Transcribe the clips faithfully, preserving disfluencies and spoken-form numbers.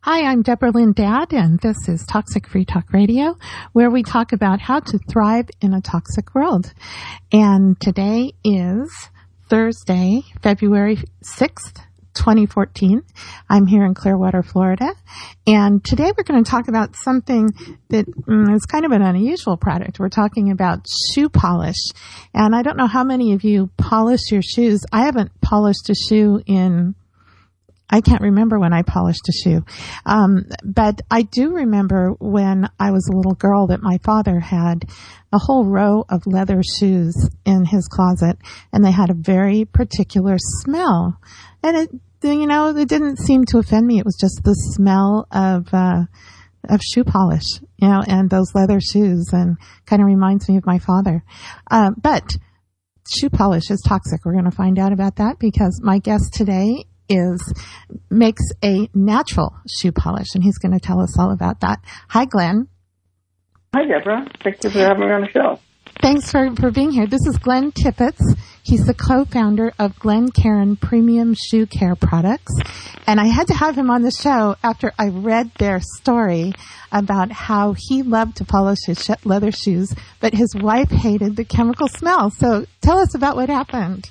Hi, I'm Deborah Lynn Dad, and this is Toxic Free Talk Radio, where we talk about how to thrive in a toxic world. And today is Thursday, February sixth, twenty fourteen. I'm here in Clearwater, Florida. And today we're going to talk about something that mm, is kind of an unusual product. We're talking about shoe polish. And I don't know how many of you polish your shoes. I haven't polished a shoe in I can't remember when I polished a shoe. Um, but I do remember when I was a little girl that my father had a whole row of leather shoes in his closet, and they had a very particular smell. And it, you know, it didn't seem to offend me. It was just the smell of, uh, of shoe polish, you know, and those leather shoes, and kind of reminds me of my father. Uh, but shoe polish is toxic. We're going to find out about that because my guest today is makes a natural shoe polish, and he's going to tell us all about that. Hi, Glenn. Hi, Deborah. Thank you for having me on the show. Thanks for, for being here. This is Glenn Tippett. He's the co-founder of Glencairn Premium Shoe Care Products. And I had to have him on the show after I read their story about how he loved to polish his leather shoes, but his wife hated the chemical smell. So tell us about what happened.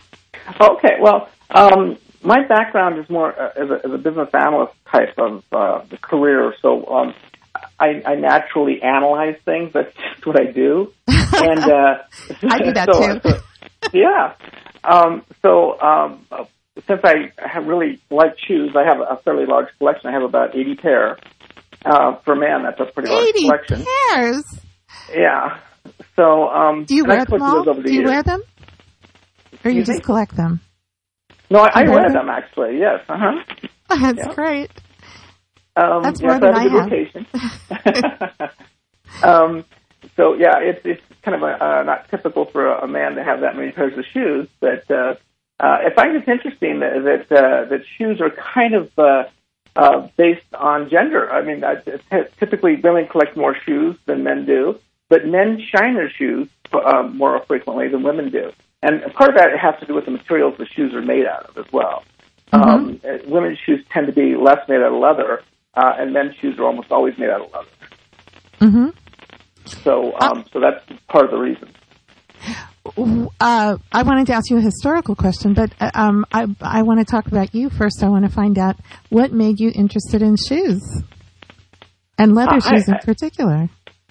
Okay, well, um, my background is more uh, as, a, as a business analyst type of uh, career, so um, I, I naturally analyze things. That's just what I do. And uh, I do that so, too. So, yeah. Um, so um, uh, since I have really like shoes, I have a fairly large collection. I have about eighty pair. Uh, for man, that's a pretty large eighty collection. Pairs? Yeah. So um, do you wear them all? Do you years. wear them, or you, you just collect them? No, I, I wear them actually. Yes. Uh huh. Oh, that's yeah. great. Um, that's yes, more than I have. I a good have. um, so yeah, it's it's kind of a, uh, not typical for a man to have that many pairs of shoes. But uh, uh, I find it's interesting that that, uh, that shoes are kind of uh, uh, based on gender. I mean, I, t- typically women collect more shoes than men do, but men shine their shoes uh, more frequently than women do. And part of that has to do with the materials the shoes are made out of as well. Mm-hmm. Um, women's shoes tend to be less made out of leather, uh, and men's shoes are almost always made out of leather. Mm-hmm. So, um, uh, so that's part of the reason. Uh, I wanted to ask you a historical question, but um, I, I want to talk about you first. I want to find out what made you interested in shoes, and leather uh, shoes I, in particular.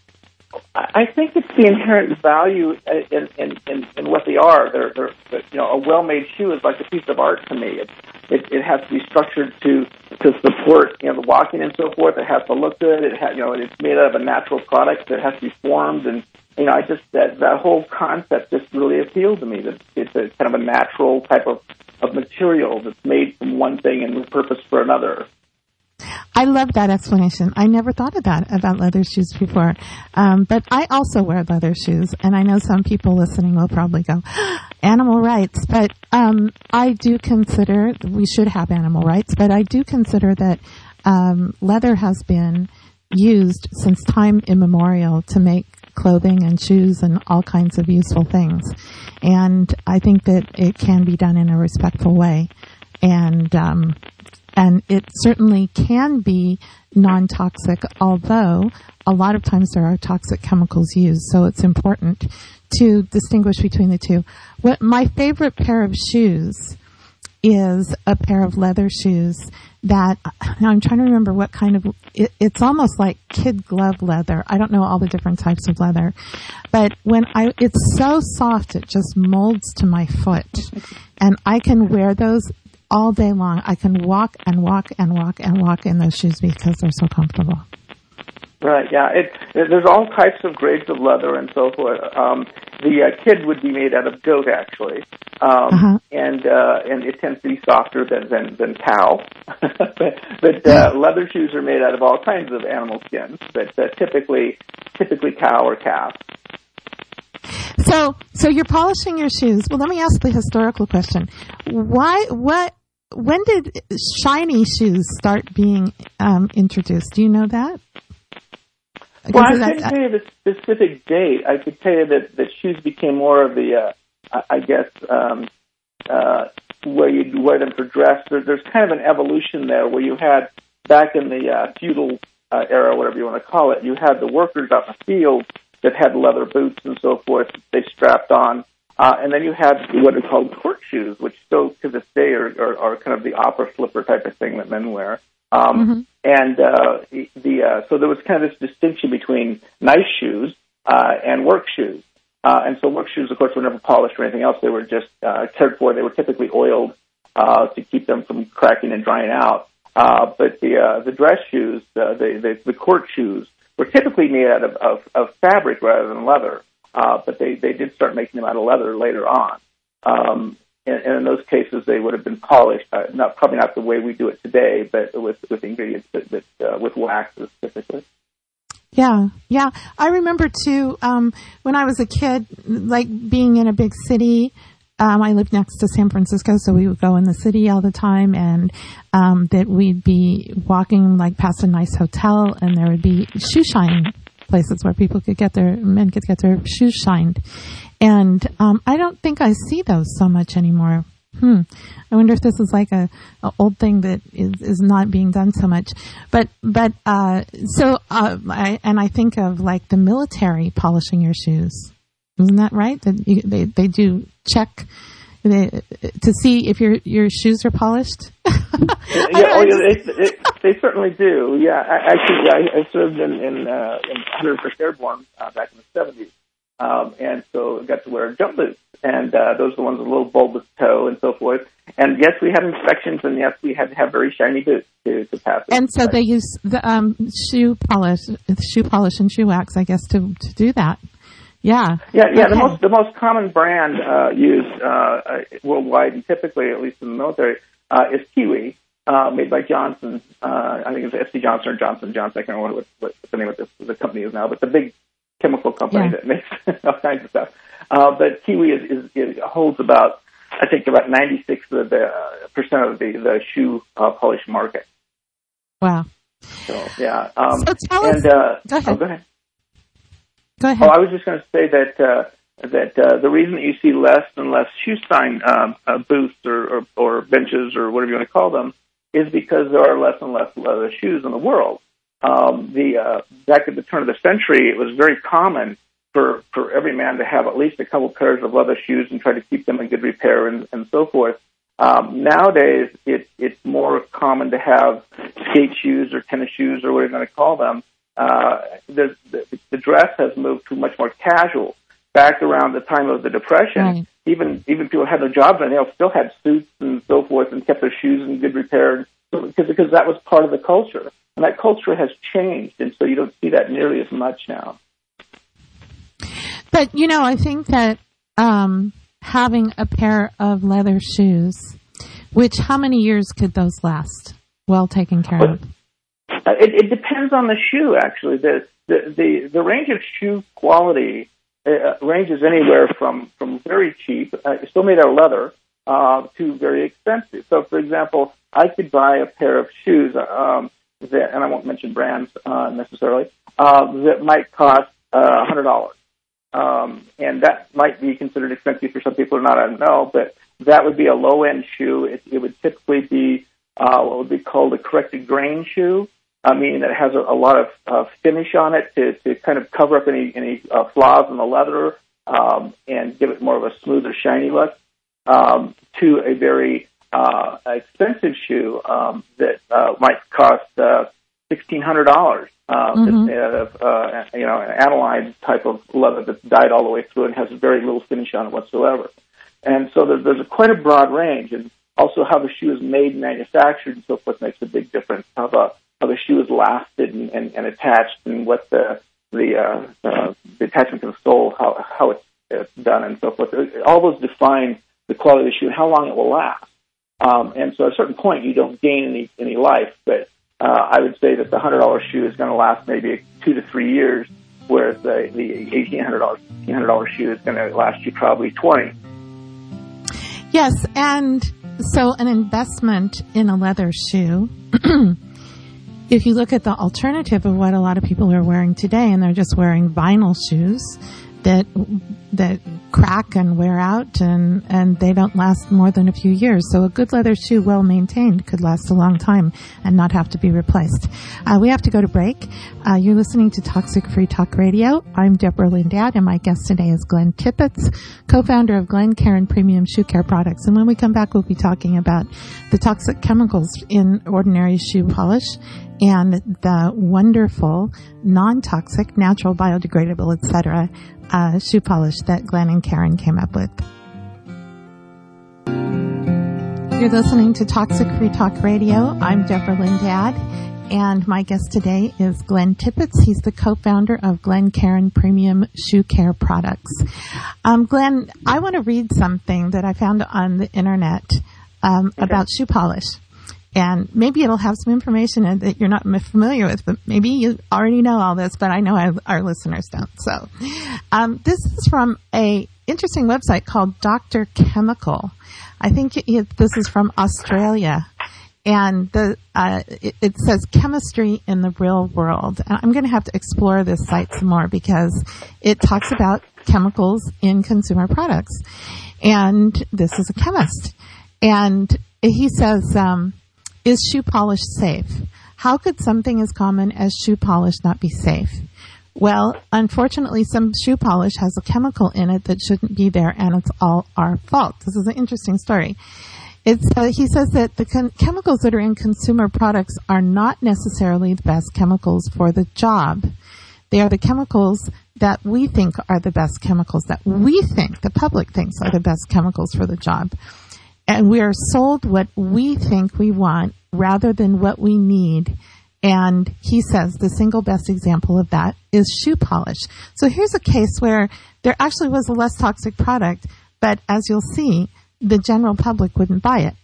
I think it's the inherent value in, in, in, in what they are. They're, they're, you know, a well-made shoe is like a piece of art to me. It, it, it has to be structured to to support, you know, the walking and so forth. It has to look good. It has, you know, it's made out of a natural product that has to be formed, and you know, I just that that whole concept just really appealed to me. That it's a kind of a natural type of, of material that's made from one thing and repurposed for another. I love that explanation. I never thought of that about leather shoes before. Um, but I also wear leather shoes, and I know some people listening will probably go, animal rights. But um, I do consider we should have animal rights, but I do consider that um, leather has been used since time immemorial to make clothing and shoes and all kinds of useful things. And I think that it can be done in a respectful way. And um And it certainly can be non-toxic, although a lot of times there are toxic chemicals used. So it's important to distinguish between the two. What my favorite pair of shoes is a pair of leather shoes that I'm trying to remember what kind of. It, it's almost like kid glove leather. I don't know all the different types of leather, but when I, it's so soft it just molds to my foot, and I can wear those all day long. I can walk and walk and walk and walk in those shoes because they're so comfortable. Right, yeah. It, it, there's all types of grades of leather and so forth. Um, the uh, kid would be made out of goat, actually, um, uh-huh. and uh, and it tends to be softer than than, than cow. but but uh, leather shoes are made out of all kinds of animal skins, but uh, typically typically cow or calf. So, so you're polishing your shoes. Well, let me ask the historical question. Why, what, when did shiny shoes start being um, introduced? Do you know that? Well, I couldn't tell you the specific date. I could tell you that, that shoes became more of the, uh, I guess, um, uh, where you wear them for dress. There, there's kind of an evolution there where you had back in the uh, feudal uh, era, whatever you want to call it, you had the workers out in the field that had leather boots and so forth that they strapped on. Uh, and then you had what are called court shoes, which still to this day are, are, are kind of the opera slipper type of thing that men wear. Um, mm-hmm. And uh, the, the uh, so there was kind of this distinction between nice shoes uh, and work shoes. Uh, and so work shoes, of course, were never polished or anything else. They were just uh, cared for. They were typically oiled uh, to keep them from cracking and drying out. Uh, but the uh, the dress shoes, uh, the, the the court shoes, were typically made out of, of, of fabric rather than leather. Uh, but they, they did start making them out of leather later on. Um, and, and in those cases, they would have been polished, uh, not probably not the way we do it today, but with, with ingredients that, that uh, with waxes typically. Yeah, yeah. I remember too, um, when I was a kid, like being in a big city. Um, I lived next to San Francisco, so we would go in the city all the time, and um, that we'd be walking like past a nice hotel, and there would be shoe shine places where people could get their men could get their shoes shined, and um, I don't think I see those so much anymore. Hmm. I wonder if this is like a, a old thing that is, is not being done so much. But but uh, so uh, I, and I think of like the military polishing your shoes. Isn't that right? That you, they they do check they, to see if your your shoes are polished. yeah, oh, yeah they, they, they certainly do. Yeah, I, actually, I, I served in in, uh, in one hundred first Airborne uh, back in the seventies, um, and so I got to wear jump boots, and uh, those are the ones with a little bulbous toe and so forth. And yes, we had inspections, and yes, we had to have very shiny boots to, to pass. And so they use the um, shoe polish, shoe polish, and shoe wax, I guess, to to do that. Yeah. Yeah, yeah. Okay. The most the most common brand uh, used uh, worldwide, and typically, at least in the military, uh, is Kiwi, uh, made by Johnson. Uh, I think it's F C Johnson or Johnson Johnson. I can't remember what, what the name of this, the company is now, but the big chemical company yeah. that makes all kinds of stuff. Uh, but Kiwi is, is, is holds about, I think, about ninety-six of the uh, percent of the the shoe uh, polish market. Wow. So yeah. Um, so tell and, us. Uh, go ahead. Oh, go ahead. Go ahead. Oh, I was just going to say that uh, that uh, the reason that you see less and less shoe shine um, uh, booths or, or, or benches or whatever you want to call them is because there are less and less leather shoes in the world. Um, the uh, back at the turn of the century, it was very common for, for every man to have at least a couple pairs of leather shoes and try to keep them in good repair and, and so forth. Um, nowadays, it, it's more common to have skate shoes or tennis shoes or whatever you want to call them. Uh, the, the, the dress has moved to much more casual. Back around the time of the Depression, right. even even people had their jobs and they still had suits and so forth and kept their shoes in good repair because because that was part of the culture. And that culture has changed, and so you don't see that nearly as much now. But, you know, I think that um, having a pair of leather shoes, which how many years could those last well taken care but, of? It, it depends on the shoe, actually. The the the, the range of shoe quality uh, ranges anywhere from, from very cheap, uh, still made out of leather, uh, to very expensive. So, for example, I could buy a pair of shoes, um, that, and I won't mention brands uh, necessarily, uh, that might cost uh, one hundred dollars. Um, and that might be considered expensive for some people or not, I don't know, but that would be a low-end shoe. It, it would typically be uh, what would be called a corrected grain shoe. Uh, meaning that it has a, a lot of uh, finish on it to, to kind of cover up any, any uh, flaws in the leather um, and give it more of a smoother, shiny look, um, to a very uh, expensive shoe um, that uh, might cost uh, sixteen hundred dollars. Uh, mm-hmm. It's made out of uh, you know, an aniline type of leather that's dyed all the way through and has very little finish on it whatsoever. And so there's, there's a, quite a broad range. And also how the shoe is made and manufactured and so forth makes a big difference. How the how the shoe is lasted and, and, and attached, and what the the, uh, uh, the attachment to the sole, how how it's, it's done, and so forth. All those define the quality of the shoe and how long it will last. Um, and so at a certain point, you don't gain any any life. But uh, I would say that the hundred dollar shoe is going to last maybe two to three years, whereas the the eighteen hundred dollars fifteen hundred dollar shoe is going to last you probably twenty. Yes, and so an investment in a leather shoe. If you look at the alternative of what a lot of people are wearing today, and they're just wearing vinyl shoes that that crack and wear out, and, and they don't last more than a few years. So a good leather shoe, well maintained, could last a long time and not have to be replaced. Uh, we have to go to break. Uh, you're listening to Toxic Free Talk Radio. I'm Deborah Lindad, and my guest today is Glenn Tippett, co-founder of Glencairn Premium Shoe Care Products. And when we come back, we'll be talking about the toxic chemicals in ordinary shoe polish and the wonderful, non-toxic, natural, biodegradable, et cetera, uh, shoe polish that Glenn and Karen came up with. You're listening to Toxic Free Talk Radio. I'm Deborah Lindad, and my guest today is Glenn Tippett. He's the co-founder of Glencairn Premium Shoe Care Products. Um, Glenn, I want to read something that I found on the internet um, okay. about shoe polish. And maybe it'll have some information that you're not familiar with, but maybe you already know all this, but I know I, our listeners don't. So um, this is from a interesting website called Doctor Chemical. I think it, this is from Australia. And the uh, it, it says chemistry in the real world. And I'm going to have to explore this site some more because it talks about chemicals in consumer products. And this is a chemist. And he says... Um, Is shoe polish safe? How could something as common as shoe polish not be safe? Well, unfortunately, some shoe polish has a chemical in it that shouldn't be there, and it's all our fault. This is an interesting story. It's, uh, he says that the con- chemicals that are in consumer products are not necessarily the best chemicals for the job. They are the chemicals that we think are the best chemicals, that we think, the public thinks are the best chemicals for the job. And we are sold what we think we want rather than what we need. And he says the single best example of that is shoe polish. So here's a case where there actually was a less toxic product, but as you'll see, the general public wouldn't buy it.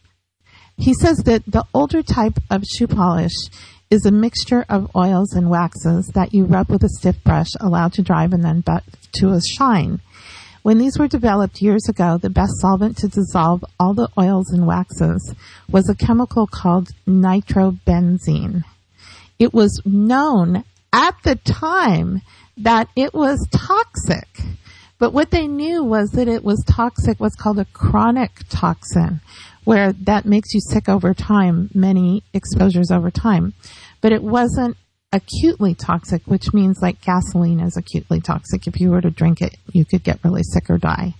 He says that the older type of shoe polish is a mixture of oils and waxes that you rub with a stiff brush, allow to dry, and then but to a shine. When these were developed years ago, the best solvent to dissolve all the oils and waxes was a chemical called nitrobenzene. It was known at the time that it was toxic, but what they knew was that it was toxic, what's called a chronic toxin, where that makes you sick over time, many exposures over time. But it wasn't acutely toxic, which means like gasoline is acutely toxic. If you were to drink it, you could get really sick or die.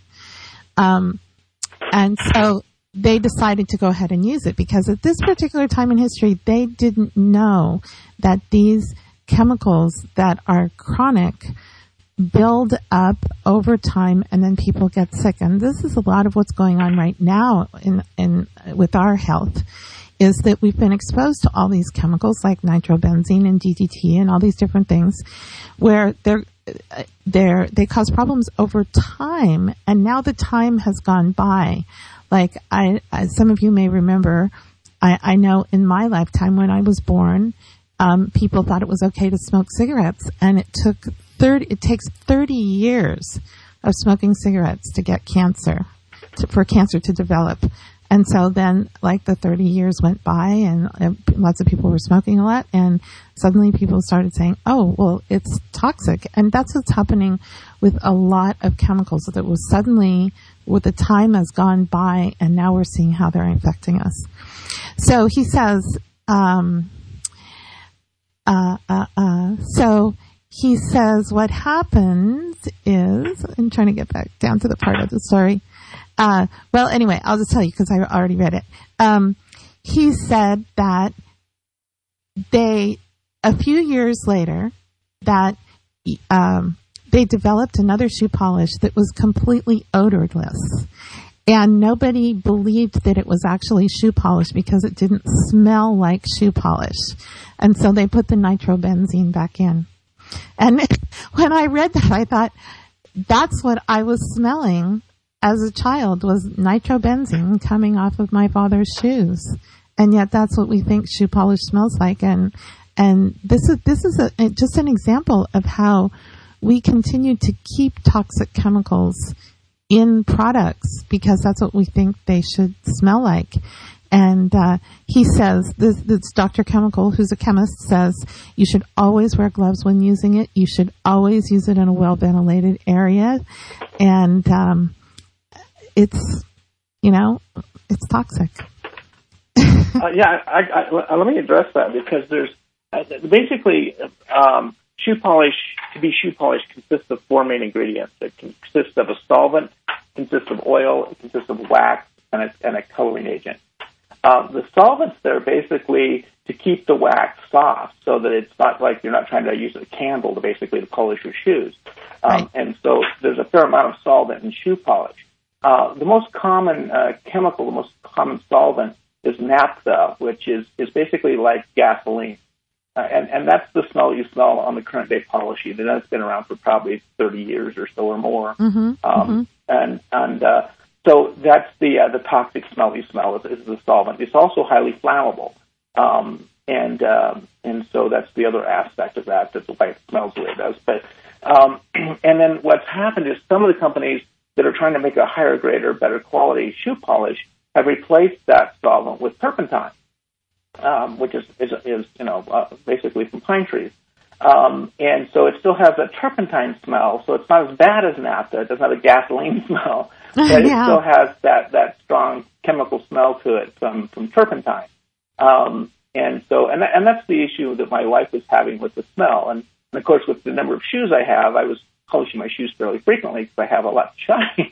Um, and so they decided to go ahead and use it because at this particular time in history, they didn't know that these chemicals that are chronic build up over time and then people get sick. And this is a lot of what's going on right now in, in with our health. Is that we've been exposed to all these chemicals like nitrobenzene and D D T and all these different things where they're, they're, they cause problems over time. And now the time has gone by. Like I, I some of you may remember, I, I know in my lifetime when I was born, um, people thought it was okay to smoke cigarettes, and it took thirty, it takes thirty years of smoking cigarettes to get cancer, to, for cancer to develop. And so then, like, the thirty years went by and uh, lots of people were smoking a lot, and suddenly people started saying, oh, well, it's toxic. And that's what's happening with a lot of chemicals, that was suddenly, with the time has gone by, and now we're seeing how they're affecting us. So he says, um, uh, uh, uh, so he says what happens is, I'm trying to get back down to the part of the story. Uh, well, anyway, I'll just tell you because I already read it. Um, he said that they, a few years later, that um, they developed another shoe polish that was completely odorless. And nobody believed that it was actually shoe polish because it didn't smell like shoe polish. And so they put the nitrobenzene back in. And when I read that, I thought, that's what I was smelling as a child, was nitrobenzene coming off of my father's shoes. And yet that's what we think shoe polish smells like. And, and this is, this is a, just an example of how we continue to keep toxic chemicals in products because that's what we think they should smell like. And uh, he says, this, this Doctor Chemical, who's a chemist, says you should always wear gloves when using it. You should always use it in a well-ventilated area. And um, it's, you know, it's toxic. uh, yeah, I, I, I, let me address that because there's uh, basically um, shoe polish, to be shoe polish, consists of four main ingredients. It consists of a solvent, consists of oil, it consists of wax, and a, and a coloring agent. Um, the solvents there are basically to keep the wax soft so that it's not like you're not trying to use a candle to basically to polish your shoes. Um, right. And so there's a fair amount of solvent in shoe polish. Uh, the most common uh, chemical, the most common solvent is naphtha, which is, is basically like gasoline. Uh, and, and that's the smell you smell on the current day polish. And that's been around for probably thirty years or so or more. Mm-hmm, um, mm-hmm. And, and uh, so that's the uh, the toxic smell you smell is, is the solvent. It's also highly flammable. Um, and um, and so that's the other aspect of that. That's why it smells the way it does. But um, and then what's happened is some of the companies that are trying to make a higher grade or better quality shoe polish have replaced that solvent with turpentine, um, which is, is, is you know, uh, basically from pine trees. Um, and so it still has that turpentine smell, so it's not as bad as naphtha. It doesn't have a gasoline smell, but yeah. It still has that, that strong chemical smell to it from, from turpentine. Um, and so, and, and that's the issue that my wife was having with the smell. And, and of course, with the number of shoes I have, I was polishing my shoes fairly frequently because I have a lot of shine.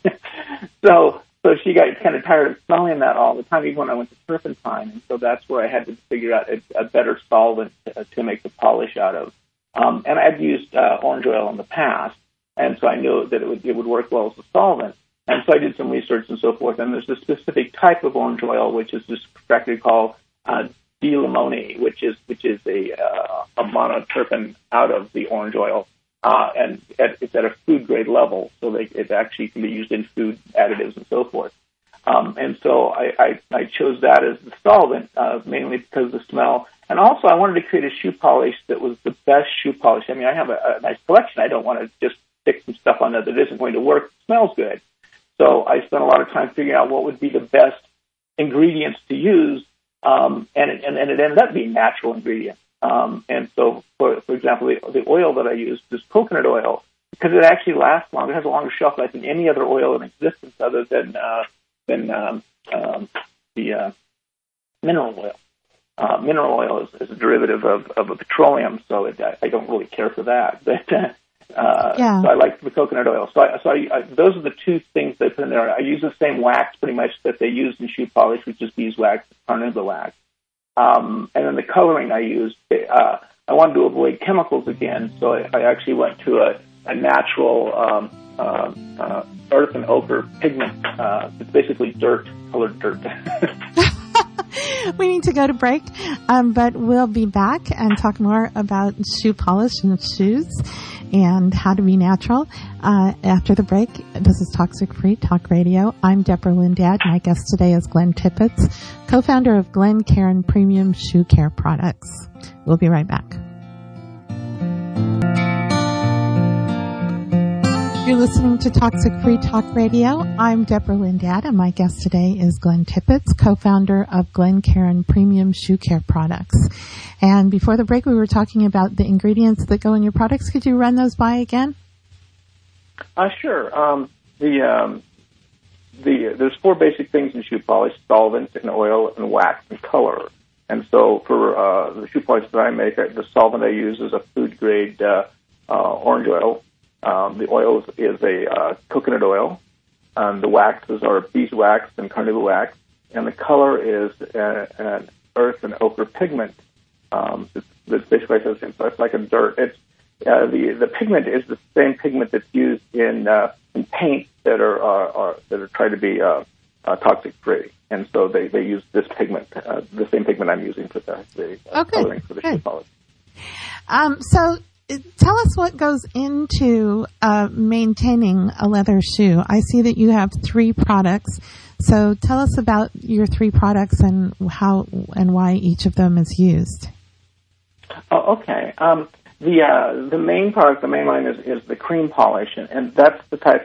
so, so she got kind of tired of smelling that all the time, even when I went to turpentine. And so that's where I had to figure out a, a better solvent to, to make the polish out of. Um, and I'd used uh, orange oil in the past, and so I knew that it would it would work well as a solvent. And so I did some research and so forth. And there's a specific type of orange oil, which is this correctly called uh, D-limone, which is which is a uh, a monoterpene out of the orange oil. Uh, and at, it's at a food grade level, so they, it actually can be used in food additives and so forth. Um, and so I, I, I chose that as the solvent, uh, mainly because of the smell. And also I wanted to create a shoe polish that was the best shoe polish. I mean, I have a, a nice collection. I don't want to just stick some stuff on there that isn't going to work. It smells good. So I spent a lot of time figuring out what would be the best ingredients to use, um, and, it, and, and it ended up being natural ingredients. Um, and so, for, for example, the, the oil that I use is coconut oil because it actually lasts longer. It has a longer shelf life than any other oil in existence other than uh, than um, um, the uh, mineral oil. Uh, mineral oil is, is a derivative of, of a petroleum, so it, I, I don't really care for that. But uh, yeah. so I like the coconut oil. So, I, so I, I, those are the two things they put in there. I use the same wax pretty much that they use in shoe polish, which is beeswax, carnauba wax. Um, and then the coloring I used, uh, I wanted to avoid chemicals again, so I, I actually went to a, a natural um, uh, uh, earth and ochre pigment. Uh, it's basically dirt, colored dirt. We need to go to break, um, but we'll be back and talk more about shoe polish and shoes and how to be natural uh, after the break. This is Toxic Free Talk Radio. I'm Deborah Lindad. My guest today is Glenn Tippett, co-founder of Glen Cairn Premium Shoe Care Products. We'll be right back. You're listening to Toxic Free Talk Radio. I'm Deborah Lindad, and my guest today is Glenn Tippett, co-founder of Glen Cairn Premium Shoe Care Products. And before the break, we were talking about the ingredients that go in your products. Could you run those by again? Uh, sure. Um, the um, the there's four basic things in shoe polish: solvent and oil and wax and color. And so for uh, the shoe polish that I make, the solvent I use is a food grade uh, uh, orange oil. Um, the oil is, is a uh, coconut oil. Um, the waxes are beeswax and carnauba wax, and the color is uh, an earth and ochre pigment. Um, it's, it's basically the same. So it's like a dirt. It's uh, the the pigment is the same pigment that's used in uh, in paint that are, are, are that are trying to be uh, uh, toxic free, and so they, they use this pigment, uh, the same pigment I'm using for the, the uh, okay. coloring for the shoe polish. Um, so. Tell us what goes into uh, maintaining a leather shoe. I see that you have three products. So tell us about your three products and how and why each of them is used. Oh, okay. Um, the uh, the main product, the main line is, is the cream polish, and, and that's the type of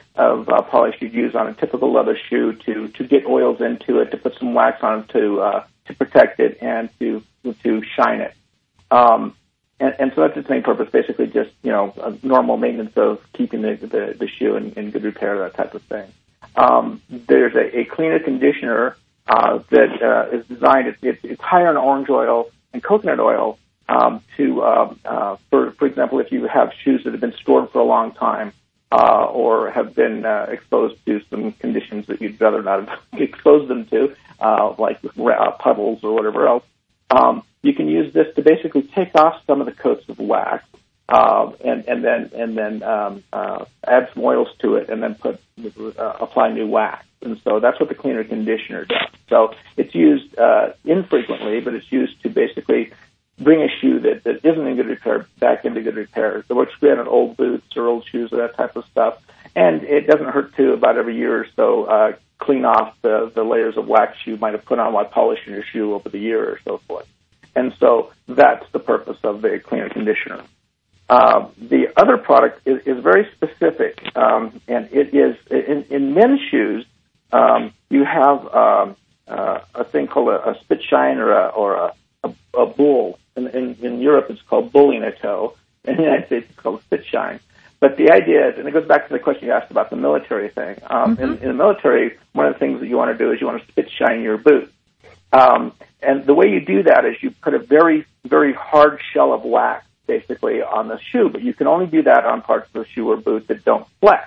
of uh, polish you'd use on a typical leather shoe to, to get oils into it, to put some wax on it to uh, to protect it and to to shine it. Um, and, and so that's its main purpose, basically just, you know, a normal maintenance of keeping the, the, the shoe in, in good repair, that type of thing. Um, there's a, a cleaner conditioner uh, that uh, is designed, it's, it's, it's higher in orange oil and coconut oil um, to, uh, uh, for, for example, if you have shoes that have been stored for a long time, Uh, or have been uh, exposed to some conditions that you'd rather not have exposed them to, uh, like uh, puddles or whatever else. Um, you can use this to basically take off some of the coats of wax, uh, and, and then and then um, uh, add some oils to it, and then put uh, apply new wax. And so that's what the cleaner conditioner does. So it's used uh, infrequently, but it's used to basically bring a shoe that, that isn't in good repair back into good repair. It works great on old boots or old shoes or that type of stuff. And it doesn't hurt to, about every year or so, uh, clean off the, the layers of wax you might have put on while polishing your shoe over the year or so forth. And so that's the purpose of the cleaner conditioner. Uh, the other product is, is very specific, um, and it is, in, in men's shoes, um, you have um, uh, a thing called a, a spit shine or a, or a, a, a bull. In, in, in Europe, it's called bulling a toe. In the United States, it's called spit shine. But the idea is, and it goes back to the question you asked about the military thing. Um, mm-hmm. in, in the military, one of the things that you want to do is you want to spit shine your boot. Um, and the way you do that is you put a very, very hard shell of wax, basically, on the shoe. But you can only do that on parts of the shoe or boot that don't flex.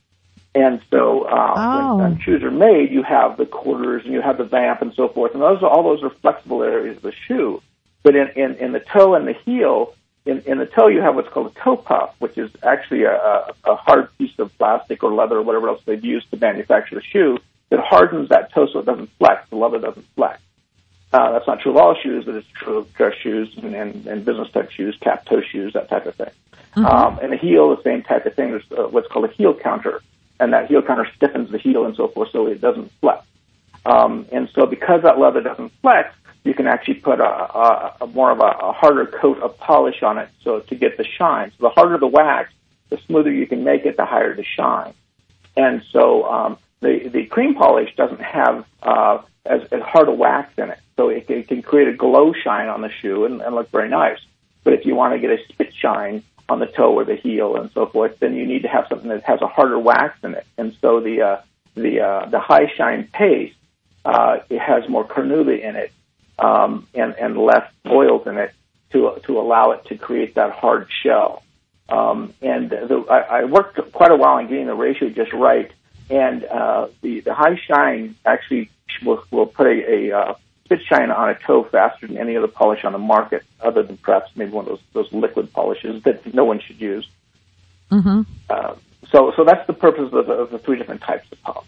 And so uh, oh. when, when shoes are made, you have the quarters and you have the vamp and so forth. And those are, all those are flexible areas of the shoe. But in, in, in the toe and the heel, in, in the toe you have what's called a toe puff, which is actually a, a hard piece of plastic or leather or whatever else they've used to manufacture the shoe that hardens that toe so it doesn't flex. The leather doesn't flex. Uh, that's not true of all shoes, but it's true of dress shoes and, and, and business-type shoes, cap-toe shoes, that type of thing. Mm-hmm. Um, and the heel, the same type of thing. There's uh, what's called a heel counter, and that heel counter stiffens the heel and so forth so it doesn't flex. Um, and so because that leather doesn't flex, you can actually put a, a, a more of a, a harder coat of polish on it so to get the shine. So the harder the wax, the smoother you can make it, the higher the shine. And so um, the, the cream polish doesn't have uh, as, as hard a wax in it. So it, it can create a glow shine on the shoe and, and look very nice. But if you want to get a spit shine on the toe or the heel and so forth, then you need to have something that has a harder wax in it. And so the uh, the uh, the high shine paste, uh, it has more carnauba in it. Um, and, and less oils in it to to allow it to create that hard shell. Um, and the, I, I worked quite a while on getting the ratio just right. And uh, the the high shine actually will, will put a, a uh, spit shine on a toe faster than any other polish on the market, other than perhaps maybe one of those those liquid polishes that no one should use. Mm-hmm. Uh, so so that's the purpose of the, of the three different types of polish.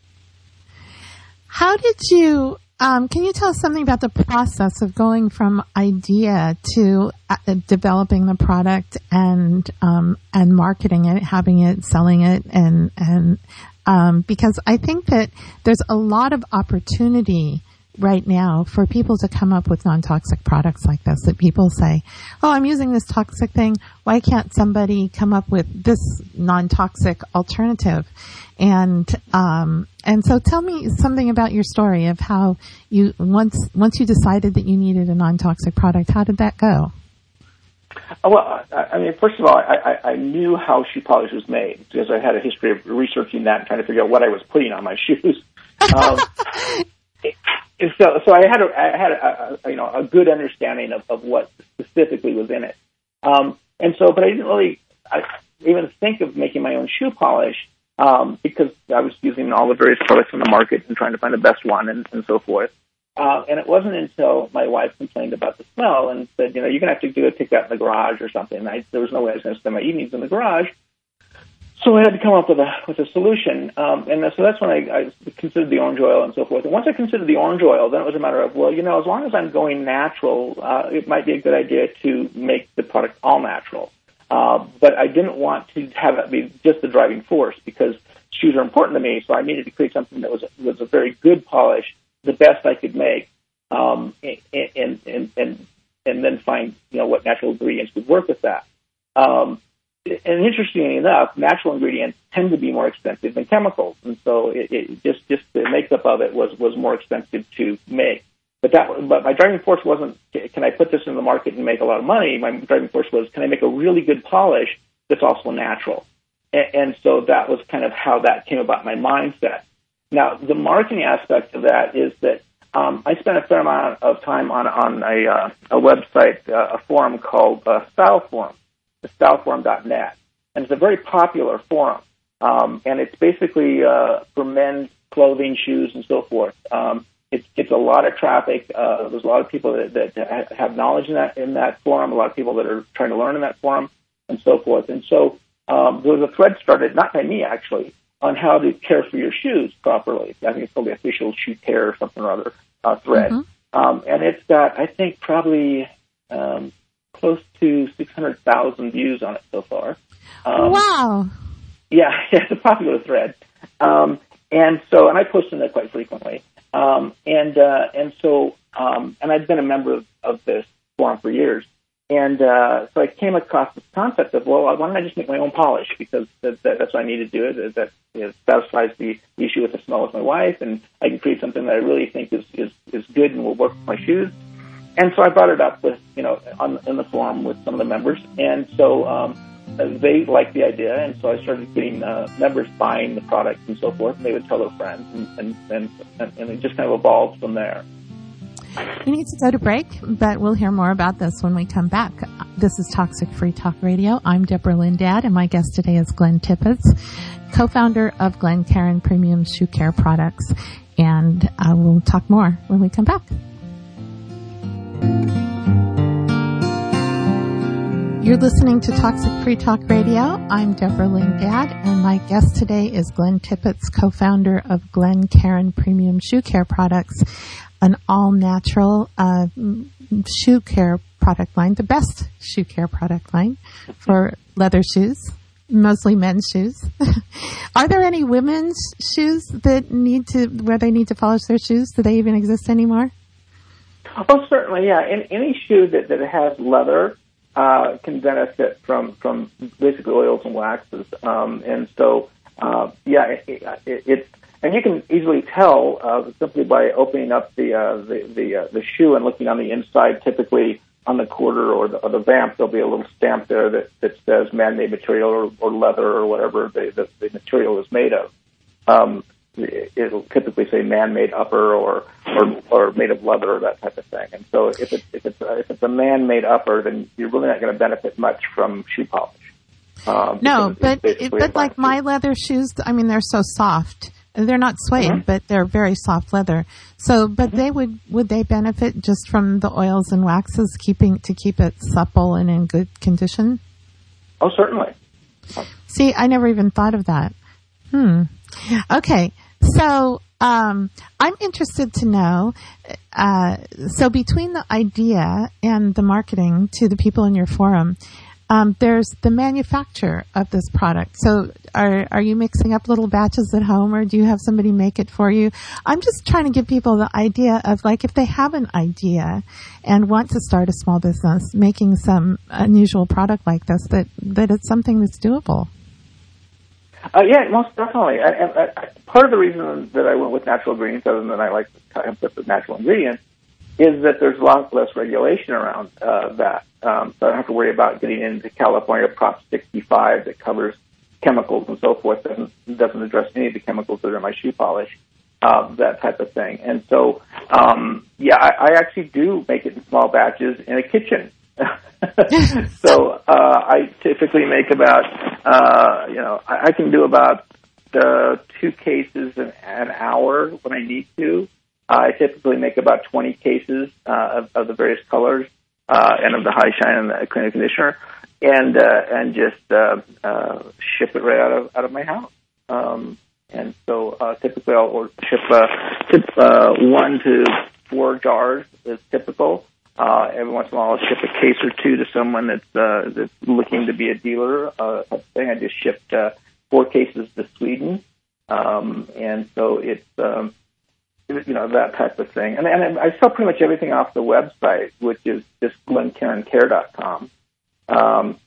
How did you? Um, can you tell us something about the process of going from idea to uh, developing the product and um, and marketing it, having it, selling it, and and um, because I think that there's a lot of opportunity right now for people to come up with non-toxic products like this. That people say, "Oh, I'm using this toxic thing. Why can't somebody come up with this non-toxic alternative?" And um, and so, tell me something about your story of how you once once you decided that you needed a non-toxic product. How did that go? Well, I, I mean, first of all, I, I, I knew how shoe polish was made because I had a history of researching that and trying to figure out what I was putting on my shoes. Um, so, so I had a, I had a, a, you know a good understanding of, of what specifically was in it. Um, and so, but I didn't really I, even think of making my own shoe polish. Um, because I was using all the various products in the market and trying to find the best one and, and so forth. Uh, and it wasn't until my wife complained about the smell and said, you know, you're going to have to do it, take that in the garage or something. And I, there was no way I was going to spend my evenings in the garage. So I had to come up with a with a solution. Um, and so that's when I, I considered the orange oil and so forth. And once I considered the orange oil, then it was a matter of, well, you know, as long as I'm going natural, uh, it might be a good idea to make the product all natural. Uh, but I didn't want to have it be just the driving force because shoes are important to me. So I needed to create something that was was a very good polish, the best I could make, um, and and and and then find you know what natural ingredients would work with that. Um, and interestingly enough, natural ingredients tend to be more expensive than chemicals, and so it, it just just the makeup of it was was more expensive to make. But that, but my driving force wasn't, can I put this in the market and make a lot of money? My driving force was, can I make a really good polish that's also natural? And, and so that was kind of how that came about, my mindset. Now, the marketing aspect of that is that um, I spent a fair amount of time on on a, uh, a website, uh, a forum called uh, Style Forum. The style forum dot net, and it's a very popular forum, um, and it's basically uh, for men's clothing, shoes, and so forth. Um, it's it's a lot of traffic. Uh, there's a lot of people that, that have knowledge in that in that forum. A lot of people that are trying to learn in that forum, and so forth. And so um, there was a thread started, not by me actually, on how to care for your shoes properly. I think it's called the Official Shoe Care or something or other uh, thread, mm-hmm. um, and it's got I think probably. Um, close to six hundred thousand views on it so far. Um, wow. Yeah, yeah, it's a popular thread. Um, and so, and I post in there quite frequently. Um, and, uh, and so, um, and I've been a member of, of this forum for years. And, uh, so I came across this concept of, well, why don't I just make my own polish? Because that, that, that's what I need to do. It, that it satisfies the issue with the smell with my wife, and I can create something that I really think is, is, is good and will work with my shoes. And so I brought it up with, you know, on, in the forum with some of the members. And so um, they liked the idea. And so I started getting uh, members buying the products and so forth. And they would tell their friends. And, and, and, and it just kind of evolved from there. We need to go to break, but we'll hear more about this when we come back. This is Toxic Free Talk Radio. I'm Deborah Lindad, and my guest today is Glenn Tippett, co-founder of Glencairn Premium Shoe Care Products. And uh, we'll talk more when we come back. You're listening to Toxic Free Talk Radio. I'm Deborah Lindad, and my guest today is Glenn Tippett, co-founder of Glencairn Premium Shoe Care Products, an all-natural uh, shoe care product line, the best shoe care product line for leather shoes, mostly men's shoes. Are there any women's shoes that need to, where they need to polish their shoes? Do they even exist anymore? Oh, certainly, yeah. In, any shoe that, that has leather uh, can benefit from, from basically oils and waxes. Um, and so, uh, yeah, it, it, it's, and you can easily tell uh, simply by opening up the uh, the the, uh, the shoe and looking on the inside. Typically, on the quarter or the, or the vamp, there'll be a little stamp there that, that says man-made material or, or leather or whatever the, the, the material is made of. Um, it'll typically say man-made upper or, or or made of leather or that type of thing. And so if it's if it's a, if it's a man-made upper, then you're really not going to benefit much from shoe polish. Um, no, but it, but like my leather shoes, I mean, they're so soft. They're not suede, mm-hmm. but they're very soft leather. So, but mm-hmm. they would would they benefit just from the oils and waxes keeping to keep it supple and in good condition? Oh, certainly. See, I never even thought of that. Hmm. Okay. So, um, I'm interested to know, uh, so between the idea and the marketing to the people in your forum, um, there's the manufacture of this product. So are, are you mixing up little batches at home, or do you have somebody make it for you? I'm just trying to give people the idea of, like, if they have an idea and want to start a small business making some unusual product like this, that, that it's something that's doable. Uh, yeah, most definitely. I, I, I, part of the reason that I went with natural ingredients, other than I like the concept of natural ingredients, is that there's a lot less regulation around uh, that. Um, so I don't have to worry about getting into California Prop sixty-five that covers chemicals and so forth. Doesn't doesn't address any of the chemicals that are in my shoe polish, uh, that type of thing. And so, um, yeah, I, I actually do make it in small batches in a kitchen. So uh, I typically make about, uh, you know, I, I can do about uh, two cases an, an hour when I need to. Uh, I typically make about twenty cases uh, of, of the various colors uh, and of the high shine and the cleaner conditioner, and uh, and just uh, uh, ship it right out of out of my house. Um, and so uh, typically I'll or ship uh, tip, uh, one to four jars is typical. Uh, every once in a while, I'll ship a case or two to someone that's uh, that's looking to be a dealer. Uh, type of thing. I just shipped uh, four cases to Sweden, um, and so it's um, you know that type of thing. And, and I sell pretty much everything off the website, which is just glencairn care dot com. Um,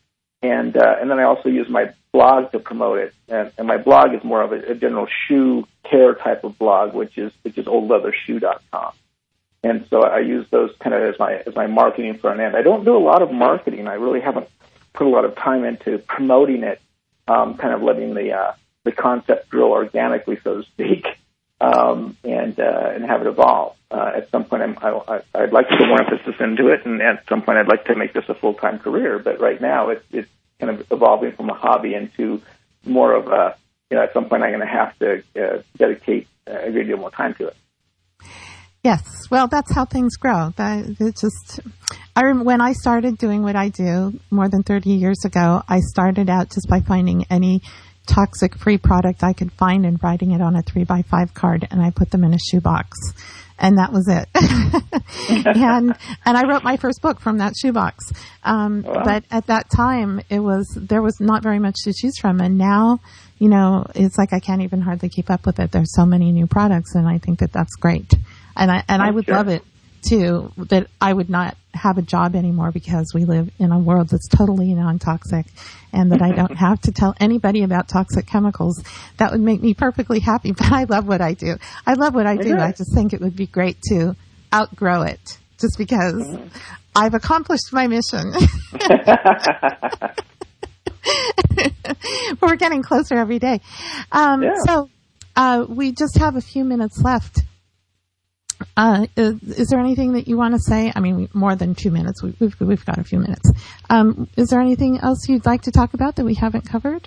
and uh, and then I also use my blog to promote it. And, and my blog is more of a, a general shoe care type of blog, which is which is old leather shoe dot com. And so I use those kind of as my as my marketing front end. I don't do a lot of marketing. I really haven't put a lot of time into promoting it, um, kind of letting the uh, the concept grow organically, so to speak, um, and uh, and have it evolve. Uh, at some point, I'm, I, I'd like to put more emphasis into it, and at some point, I'd like to make this a full time career. But right now, it's it's kind of evolving from a hobby into more of a, you know, at some point, I'm going to have to uh, dedicate a great deal more time to it. Yes, well, that's how things grow. That it's just, I remember when I started doing what I do more than thirty years ago, I started out just by finding any toxic-free product I could find and writing it on a three by five card, and I put them in a shoebox, and that was it. and and I wrote my first book from that shoebox. Um, wow. But at that time, it was there was not very much to choose from, and now, you know, it's like I can't even hardly keep up with it. There's so many new products, and I think that that's great. And I and I would love it too, that I would not have a job anymore because we live in a world that's totally non-toxic, and that I don't have to tell anybody about toxic chemicals. That would make me perfectly happy. But I love what I do. I love what I do. I just think it would be great to outgrow it, just because mm-hmm. I've accomplished my mission. We're getting closer every day. Um, yeah. So uh, we just have a few minutes left. Uh, is, is there anything that you want to say? I mean, more than two minutes. We, we've we've got a few minutes. Um, is there anything else you'd like to talk about that we haven't covered?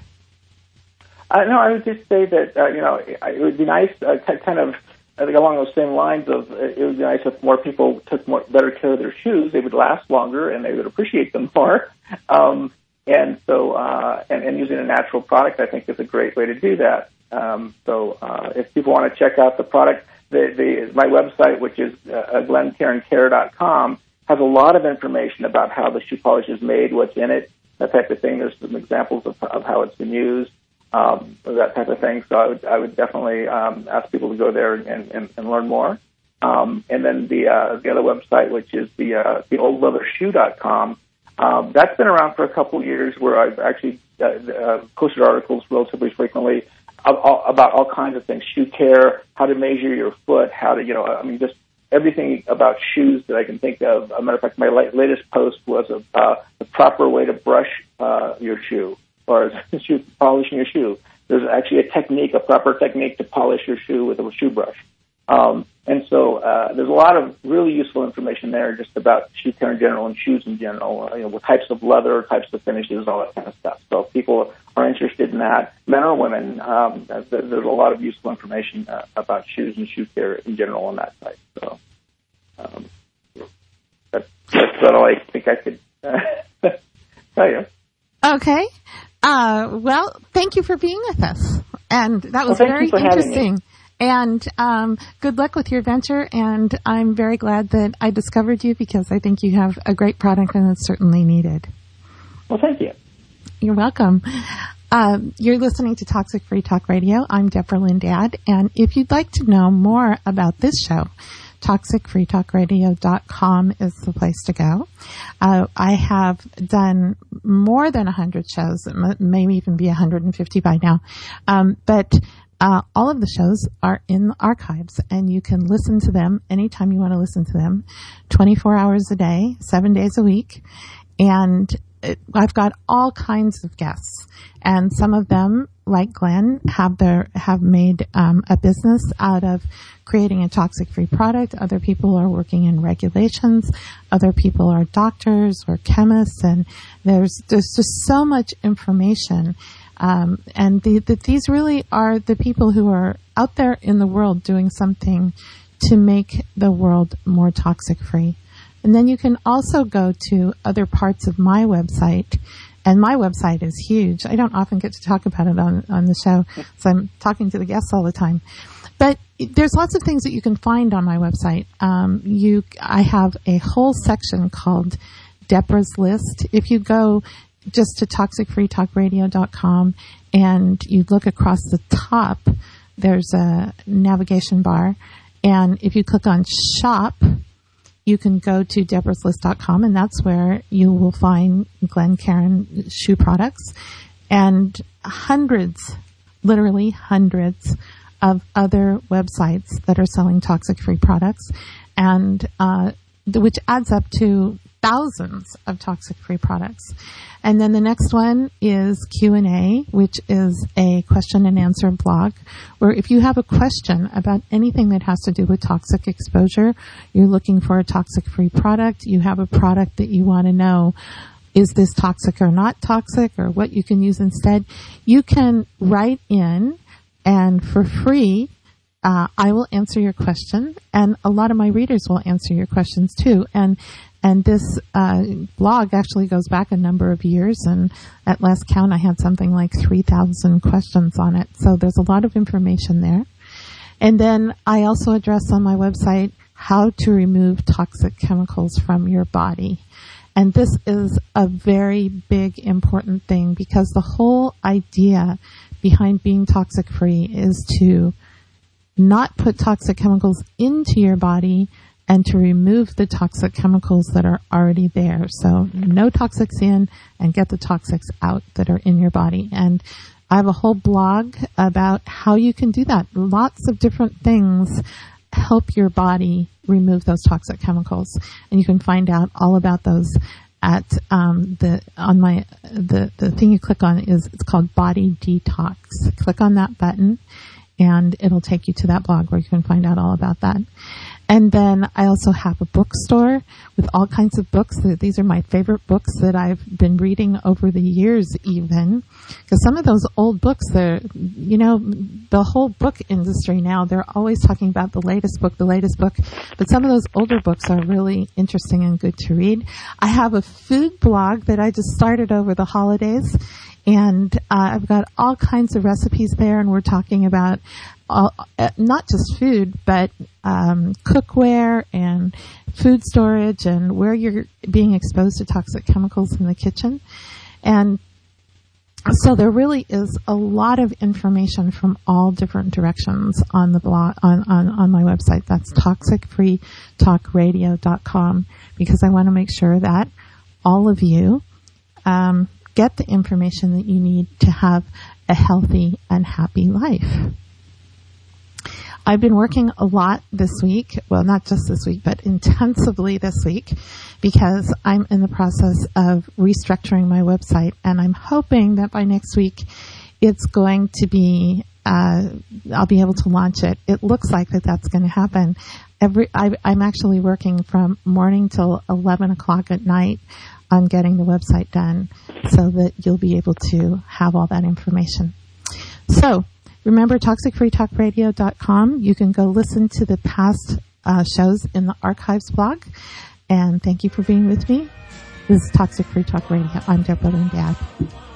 Uh, no, I would just say that uh, you know it would be nice, uh, kind of I think along those same lines of it would be nice if more people took more better care of their shoes. They would last longer and they would appreciate them more. Um, and so, uh, and, and using a natural product, I think, is a great way to do that. Um, so, uh, if people want to check out the product. The, the, my website, which is uh, glen cairn care dot com, has a lot of information about how the shoe polish is made, what's in it, that type of thing. There's some examples of, of how it's been used, um, that type of thing. So I would, I would definitely um, ask people to go there and, and, and learn more. Um, and then the uh, the other website, which is the uh, the old leather shoe dot com, um, that's been around for a couple of years, where I've actually uh, uh, posted articles relatively frequently about all kinds of things, shoe care, how to measure your foot, how to, you know, I mean, just everything about shoes that I can think of. As a matter of fact, my latest post was a, uh, the proper way to brush uh, your shoe, or shoe, polishing your shoe. There's actually a technique, a proper technique to polish your shoe with a shoe brush. Um, and so uh, there's a lot of really useful information there just about shoe care in general and shoes in general, you know, with types of leather, types of finishes, all that kind of stuff. So if people are interested in that, men or women, um, there's a lot of useful information uh, about shoes and shoe care in general on that site. So um, that's, that's all I think I could uh, tell you. Okay. Uh, well, thank you for being with us. And that was well, very interesting. And um, good luck with your venture, and I'm very glad that I discovered you, because I think you have a great product and it's certainly needed. Well, thank you. You're welcome. Um, you're listening to Toxic Free Talk Radio. I'm Deborah Lindad, and if you'd like to know more about this show, toxic free talk radio dot com is the place to go. Uh, I have done more than one hundred shows, maybe even be one hundred fifty by now, um, but Uh, all of the shows are in the archives, and you can listen to them anytime you want to listen to them, twenty-four hours a day, seven days a week. And it, I've got all kinds of guests, and some of them, like Glenn, have their have made um, a business out of creating a toxic-free product. Other people are working in regulations. Other people are doctors or chemists, and there's there's just so much information. Um, and the, the, these really are the people who are out there in the world doing something to make the world more toxic free. And then you can also go to other parts of my website, and my website is huge. I don't often get to talk about it on, on the show, so I'm talking to the guests all the time. But there's lots of things that you can find on my website. Um, you, I have a whole section called Deborah's List. If you go just to toxic free talk radio dot com and you look across the top, there's a navigation bar, and if you click on shop, you can go to deborahs list dot com, and that's where you will find Glencairn shoe products and hundreds, literally hundreds of other websites that are selling toxic-free products, and uh, which adds up to thousands of toxic-free products. And then the next one is Q and A, which is a question and answer blog, where if you have a question about anything that has to do with toxic exposure, you're looking for a toxic-free product, you have a product that you want to know, is this toxic or not toxic, or what you can use instead, you can write in, and for free, uh, I will answer your question, and a lot of my readers will answer your questions too. And And this uh, blog actually goes back a number of years, and at last count, I had something like three thousand questions on it. So there's a lot of information there. And then I also address on my website how to remove toxic chemicals from your body. And this is a very big, important thing, because the whole idea behind being toxic-free is to not put toxic chemicals into your body and to remove the toxic chemicals that are already there. So no toxics in, and get the toxics out that are in your body. And I have a whole blog about how you can do that. Lots of different things help your body remove those toxic chemicals. And you can find out all about those at um, the on my the, the thing you click on is it's called Body Detox. Click on that button, and it'll take you to that blog where you can find out all about that. And then I also have a bookstore with all kinds of books. These are my favorite books that I've been reading over the years even. Because some of those old books, they're, you know, the whole book industry now, they're always talking about the latest book, the latest book. But some of those older books are really interesting and good to read. I have a food blog that I just started over the holidays. And uh, I've got all kinds of recipes there, and we're talking about all, uh, not just food, but um, cookware and food storage, and where you're being exposed to toxic chemicals in the kitchen. And so there really is a lot of information from all different directions on the blog, on, on, on my website. That's toxic free talk radio dot com, because I want to make sure that all of you um, get the information that you need to have a healthy and happy life. I've been working a lot this week, well, not just this week, but intensively this week, because I'm in the process of restructuring my website, and I'm hoping that by next week it's going to be, uh, I'll be able to launch it. It looks like that that's going to happen. Every, I, I'm actually working from morning till eleven o'clock at night on getting the website done so that you'll be able to have all that information. So, remember, toxic free talk radio dot com. You can go listen to the past uh, shows in the archives blog. And thank you for being with me. This is Toxic Free Talk Radio. I'm Deborah Lynn Dad.